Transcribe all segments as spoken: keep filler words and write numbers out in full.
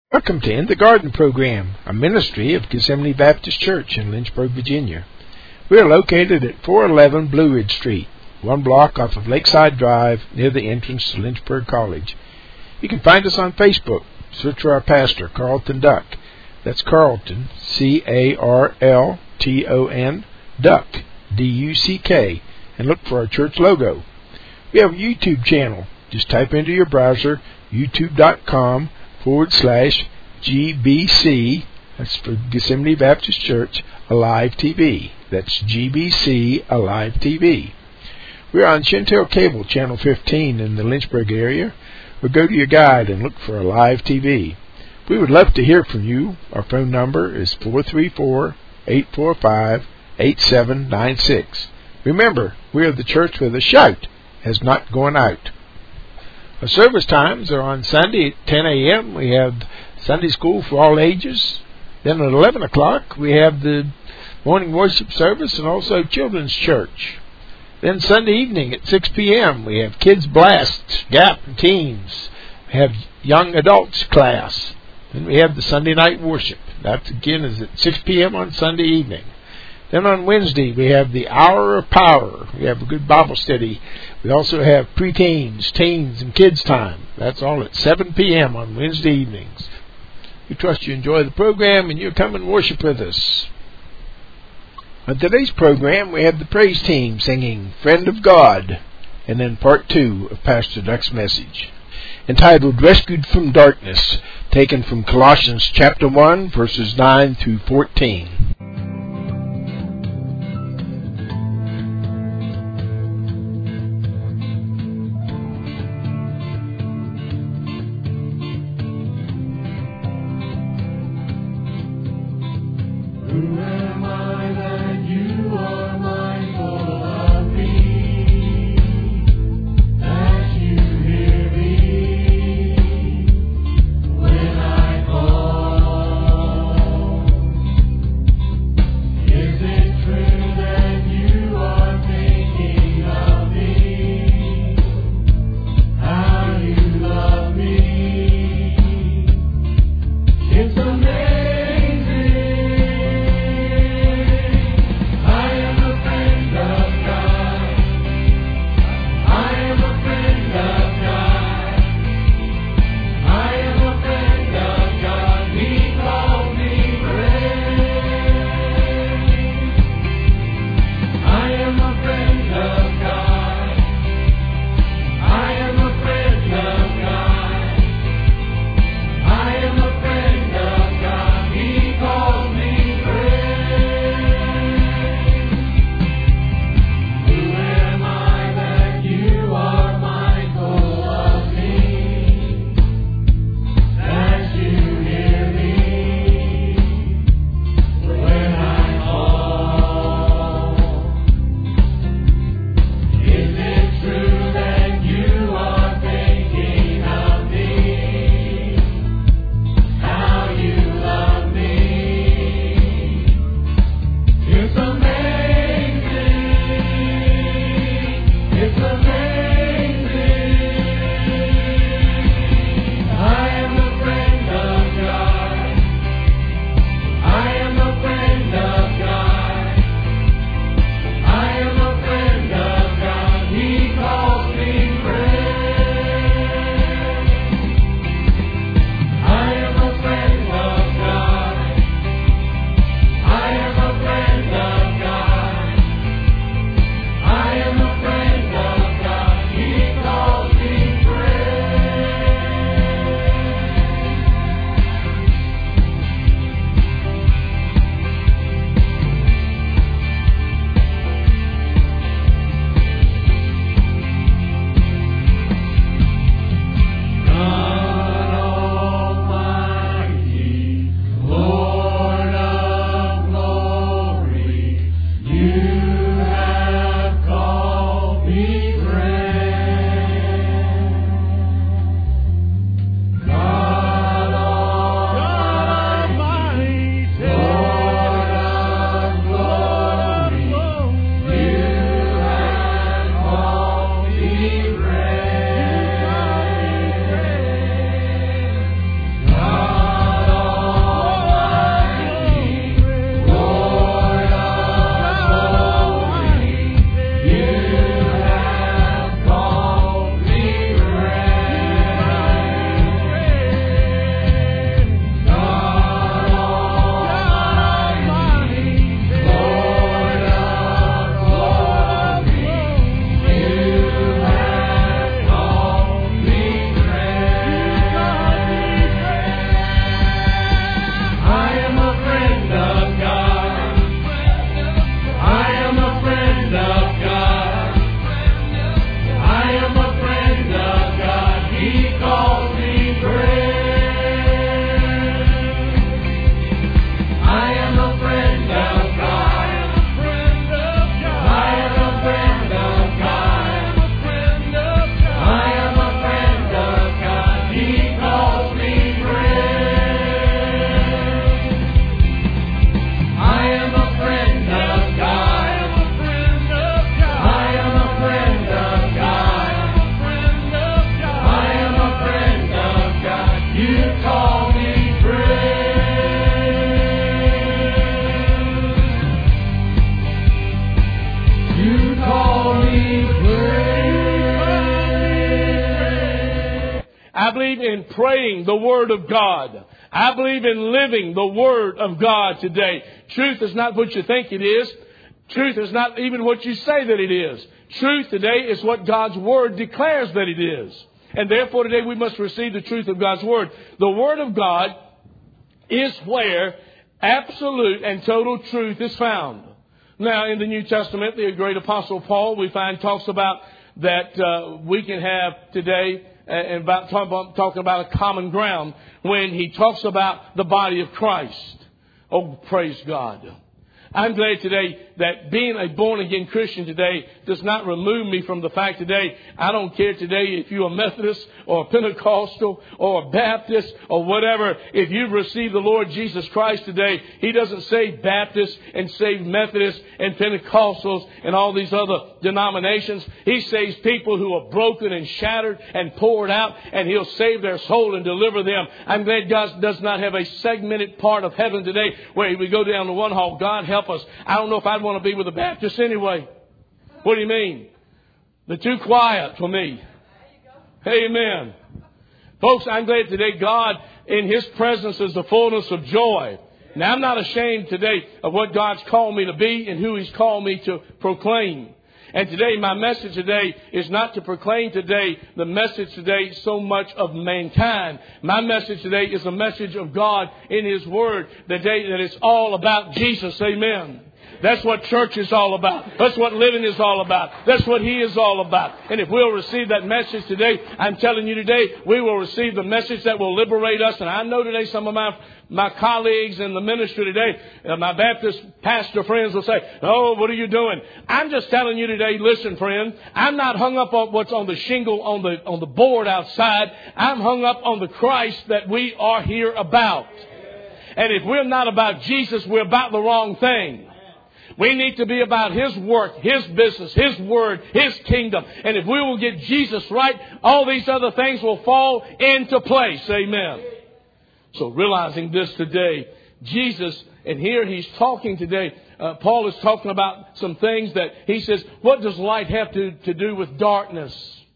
Welcome to In the Garden Program, a ministry of Gethsemane Baptist Church in Lynchburg, Virginia. We are located at four eleven Blue Ridge Street, one block off of Lakeside Drive, near the entrance to Lynchburg College. You can find us on Facebook. Search for our pastor, Carlton Duck. That's Carlton, C A R L T O N, Duck, D U C K, and look for our church logo. We have a YouTube channel. Just type into your browser, youtube.com forward slash GBC, that's for Gethsemane Baptist Church, Alive T V. That's G B C Alive T V. We're on Chantel Cable, Channel fifteen in the Lynchburg area, or go to your guide and look for Alive T V. We would love to hear from you. Our phone number is four three four, eight four five, eight seven nine six. Remember, we are the church where the shout has not gone out. Our service times are on Sunday at ten a.m. We have Sunday school for all ages. Then at eleven o'clock we have the morning worship service and also children's church. Then Sunday evening at six p.m. we have Kids Blast, Gap, and Teens. We have Young Adults class. Then we have the Sunday night worship. That again is at six p.m. on Sunday evening. Then on Wednesday, we have the Hour of Power. We have a good Bible study. We also have preteens, teens, and kids time. That's all at seven p.m. on Wednesday evenings. We trust you enjoy the program and you'll come and worship with us. On today's program, we have the praise team singing Friend of God, and then part two of Pastor Duck's message, entitled Rescued from Darkness, taken from Colossians chapter one, verses nine through fourteen. believe in praying the Word of God. I believe in living the Word of God today. Truth is not what you think it is. Truth is not even what you say that it is. Truth today is what God's Word declares that it is. And therefore today we must receive the truth of God's Word. The Word of God is where absolute and total truth is found. Now in the New Testament, the great Apostle Paul, we find talks about that uh, we can have today, uh, and about, talk about talking about a common ground when he talks about the body of Christ. Oh, praise God. I'm glad today that being a born-again Christian today does not remove me from the fact today, I don't care today if you're a Methodist or a Pentecostal or a Baptist or whatever. If you've received the Lord Jesus Christ today, He doesn't save Baptists and save Methodists and Pentecostals and all these other denominations. He saves people who are broken and shattered and poured out, and He'll save their soul and deliver them. I'm glad God does not have a segmented part of heaven today where we go down to one hall. God help us. I don't know if I'd want to be with the Baptists anyway. What do you mean? They're too quiet for me. Amen. Folks, I'm glad today God in His presence is the fullness of joy. Now, I'm not ashamed today of what God's called me to be and who He's called me to proclaim. And today, my message today is not to proclaim today the message today so much of mankind. My message today is a message of God in His Word. The day that it's all about Jesus. Amen. That's what church is all about. That's what living is all about. That's what He is all about. And if we'll receive that message today, I'm telling you today, we will receive the message that will liberate us. And I know today some of my my colleagues in the ministry today, uh, my Baptist pastor friends will say, oh, what are you doing? I'm just telling you today, listen, friend, I'm not hung up on what's on the shingle on the on the board outside. I'm hung up on the Christ that we are here about. And if we're not about Jesus, we're about the wrong thing. We need to be about His work, His business, His word, His kingdom. And if we will get Jesus right, all these other things will fall into place. Amen. So realizing this today, Jesus, and here He's talking today, uh, Paul is talking about some things that he says, what does light have to, to do with darkness?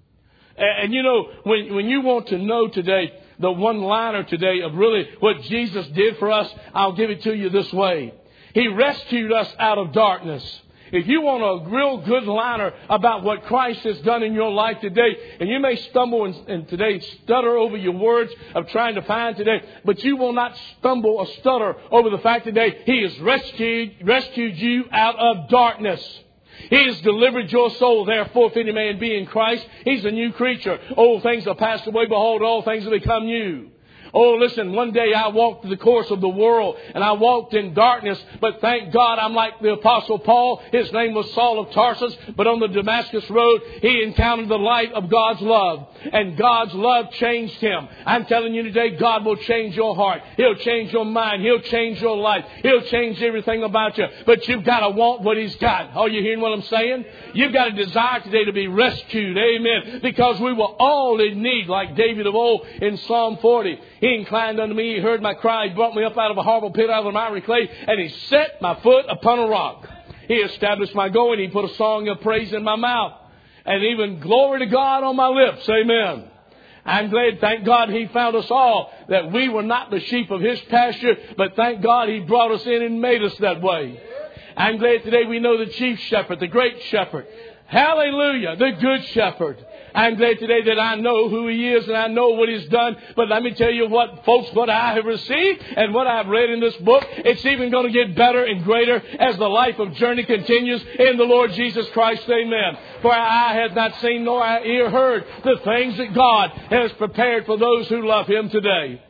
And, and you know, when, when you want to know today, the one-liner today of really what Jesus did for us, I'll give it to you this way. He rescued us out of darkness. If you want a real good liner about what Christ has done in your life today, and you may stumble and, and today stutter over your words of trying to find today, but you will not stumble or stutter over the fact today He has rescued, rescued you out of darkness. He has delivered your soul. Therefore, if any man be in Christ, he's a new creature. Old things are passed away. Behold, all things have become new. Oh, listen, one day I walked the course of the world and I walked in darkness, but thank God I'm like the Apostle Paul. His name was Saul of Tarsus, but on the Damascus road, he encountered the light of God's love, and God's love changed him. I'm telling you today, God will change your heart. He'll change your mind. He'll change your life. He'll change everything about you, but you've got to want what He's got. Are you hearing what I'm saying? You've got a desire today to be rescued. Amen. Because we were all in need, like David of old in Psalm forty. He inclined unto me, He heard my cry, He brought me up out of a horrible pit, out of the miry clay, and He set my foot upon a rock. He established my going, He put a song of praise in my mouth, and even glory to God on my lips. Amen. I'm glad, thank God, He found us all, that we were not the sheep of His pasture, but thank God He brought us in and made us that way. I'm glad today we know the chief shepherd, the great shepherd. Hallelujah, the good shepherd. I'm glad today that I know who He is and I know what He's done. But let me tell you what, folks, what I have received and what I've read in this book, it's even going to get better and greater as the life of journey continues in the Lord Jesus Christ. Amen. For eye hath not seen nor ear heard the things that God has prepared for those who love Him today.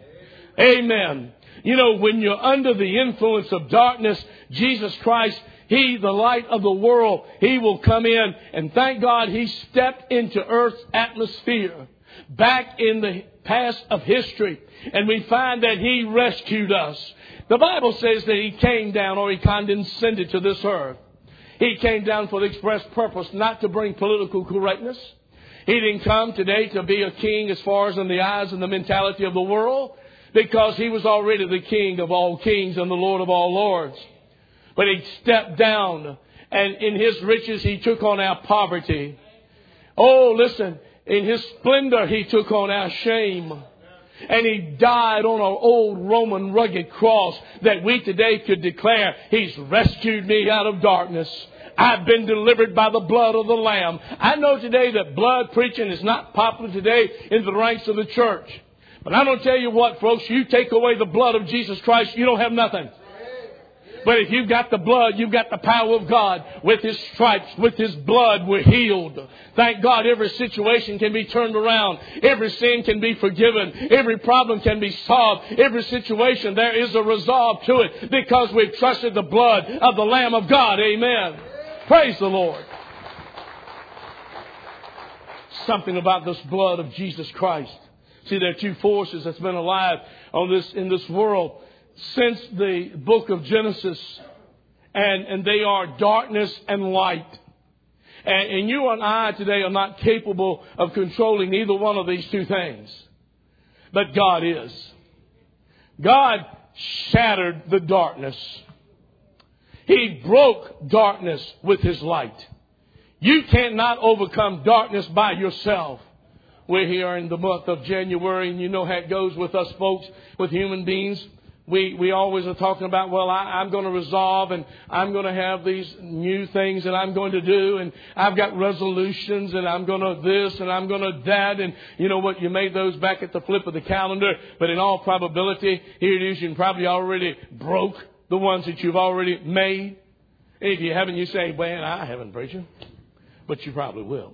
Amen. You know, when you're under the influence of darkness, Jesus Christ, He, the light of the world, He will come in. And thank God He stepped into Earth's atmosphere back in the past of history. And we find that He rescued us. The Bible says that He came down, or He condescended to this earth. He came down for the express purpose not to bring political correctness. He didn't come today to be a king as far as in the eyes and the mentality of the world, because He was already the King of all kings and the Lord of all lords. But He stepped down, and in His riches He took on our poverty. Oh, listen, In His splendor, He took on our shame. And He died on an old Roman rugged cross that we today could declare, He's rescued me out of darkness. I've been delivered by the blood of the Lamb. I know today that blood preaching is not popular today in the ranks of the church. But I'm going to tell you what, folks, you take away the blood of Jesus Christ, you don't have nothing. But if you've got the blood, you've got the power of God. With His stripes, with His blood, we're healed. Thank God every situation can be turned around. Every sin can be forgiven. Every problem can be solved. Every situation, there is a resolve to it because we've trusted the blood of the Lamb of God. Amen. Praise the Lord. Something about this blood of Jesus Christ. See, there are two forces that's been alive on this in this world since the book of Genesis, and, and they are darkness and light. And, and you and I today are not capable of controlling either one of these two things. But God is. God shattered the darkness. He broke darkness with His light. You cannot overcome darkness by yourself. We're here in the month of January, and you know how it goes with us folks, with human beings. We we always are talking about, well, I, I'm going to resolve, and I'm going to have these new things that I'm going to do, and I've got resolutions, and I'm going to this, and I'm going to that, and you know what, you made those back at the flip of the calendar, but in all probability, here it is, you probably already broke the ones that you've already made. And if you haven't, you say, well, I haven't, preacher, but you probably will.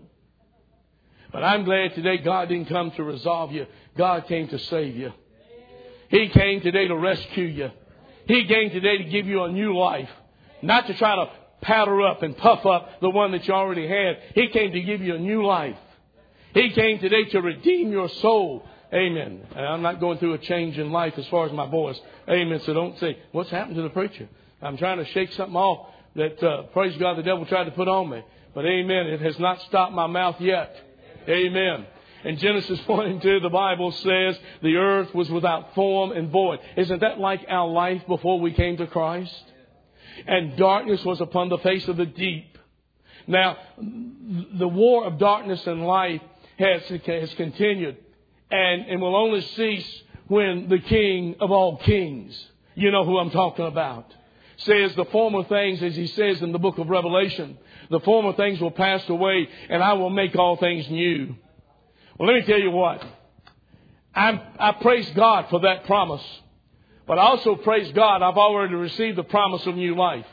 But I'm glad today God didn't come to resolve you. God came to save you. He came today to rescue you. He came today to give you a new life. Not to try to powder up and puff up the one that you already had. He came to give you a new life. He came today to redeem your soul. Amen. And I'm not going through a change in life as far as my voice. Amen. So don't say, what's happened to the preacher? I'm trying to shake something off that, uh, praise God, the devil tried to put on me. But amen, it has not stopped my mouth yet. Amen. In Genesis one and two, the Bible says the earth was without form and void. Isn't that like our life before we came to Christ? And darkness was upon the face of the deep. Now, the war of darkness and light has, has continued and, and will only cease when the King of all kings, you know who I'm talking about, says the former things, as He says in the book of Revelation, the former things will pass away and I will make all things new. Well, let me tell you what. I'm, I praise God for that promise. But I also praise God I've already received the promise of new life.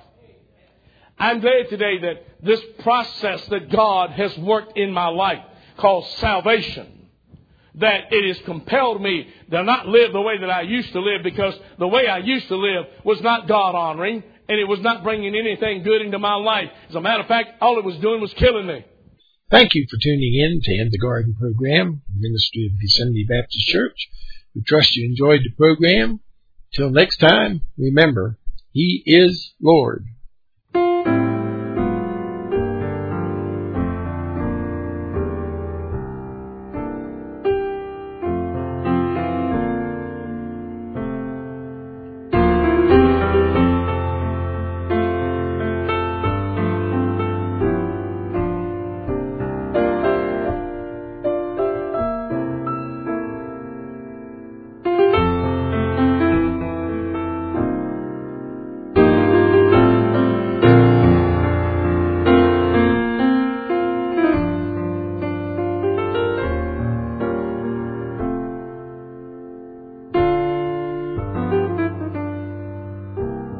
I'm glad today that this process that God has worked in my life called salvation, that it has compelled me to not live the way that I used to live, because the way I used to live was not God honoring and it was not bringing anything good into my life. As a matter of fact, all it was doing was killing me. Thank you for tuning in to In the Garden program, Ministry of Gethsemane Baptist Church. We trust you enjoyed the program. Till next time, remember, He is Lord.